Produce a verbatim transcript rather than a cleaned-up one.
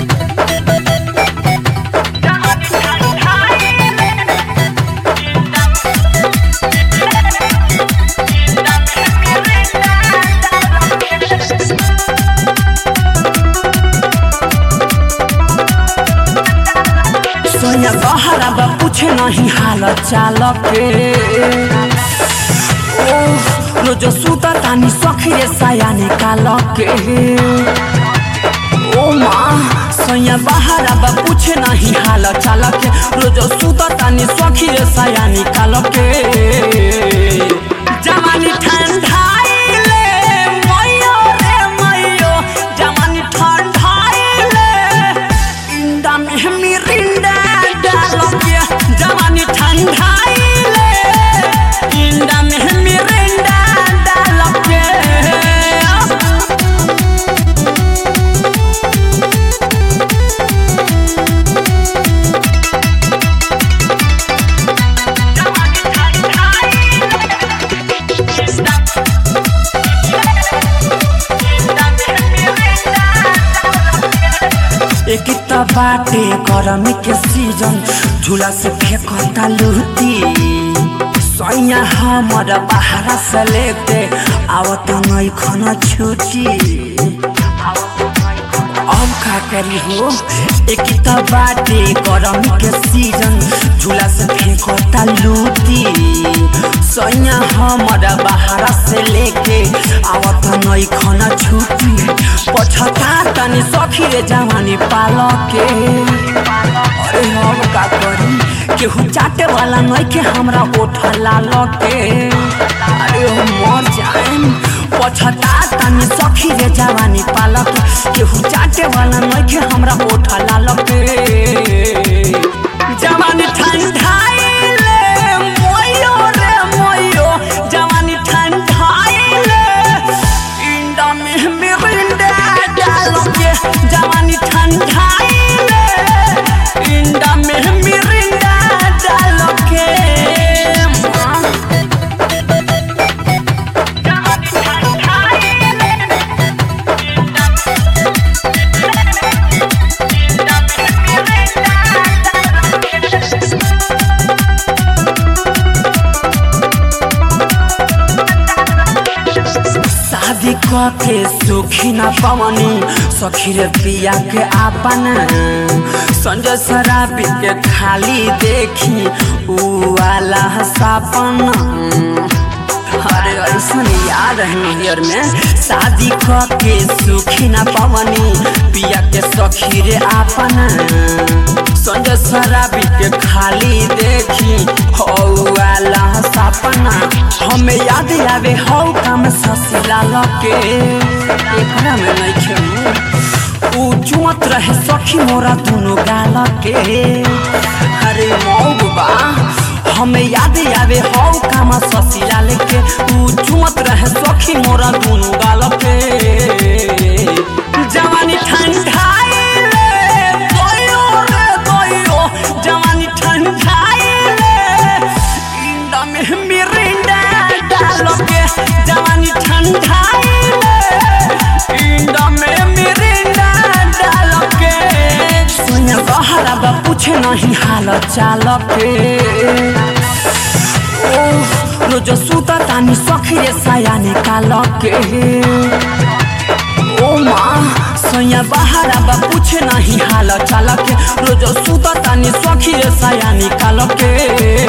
सोया बहरा बा पूछे नहीं हाल चाल के ओ रोज सूता तानी सखी रे साया निकाल के ओ माँ सोया बहरा बा पूछे नहीं हाल चाल के रोज सूता तानी सखी रे साया निकाल के जवानी ठंडाइले मयो रे मयो जवानी ठंडाइले इंदा में मिरिंडा जवानी ठंडाइले इंदा में मिरिंडा डाल के एक बाटे गरमी के सीजन झूला से फेंकता लूटी सैया हमर बाहर से लेते आवत नहीं खाना छुटी अब का करी हो एक बाटे गरमी के सीजन झूला से फेंकता लूटी सैया हमर बाहर से लेके आवत नहीं खाना छुटी पछता तनी सखी रे जवानी पाल के अरे हम का करी केहू चाटे वाला नहीं के हमरा ओठ लाल के अरे हम मर जाएम पछता तनी सखी रे जवानी पाल के केहू चाटे वाला नहीं के हमरा ओठ लाल के जवानी ठंडाइले मोयो रे मोयो जवानी ठंडाइले इंदा में मिरिंडा डाल के जवानी ठंडाइले इंदा में मिरिंडा डाल के शादी के सुखी न पवनी सखी रे पिया के आपन संजय शराबी के खाली देखी उ वाला सपन अरे ऐसा याद है नैहर में शादी के सुखी न पवनी पिया के सखी रे आपन संजय शराबी के खाली देखी हो वाला सपना हमें याद आवे हो काम ससुरा लके एकरा में नहीं खेलू उ चुमत रहे सखी मोरा दोनों गाल के अरे मौबा हमें याद आवे हो काम ससुरा लेके उ चुमत रहे सखी मोरा दोनों गाल के जवानी ठंडाइले गयो रे गयो जवानी ठंडाइले इंदा में मिरिंडा डाल के जवानी ठंडाइले इंदा में मिरिंडा डाल के सोया बहरा बा पूछे नहीं हाल चाल के ओ रोज सूता तानी सखी रे साया निकाल के ओ माँ सोया बहरा बा पूछे नहीं हाल चाल के रोज सूता तानी सखी रे साया निकाल के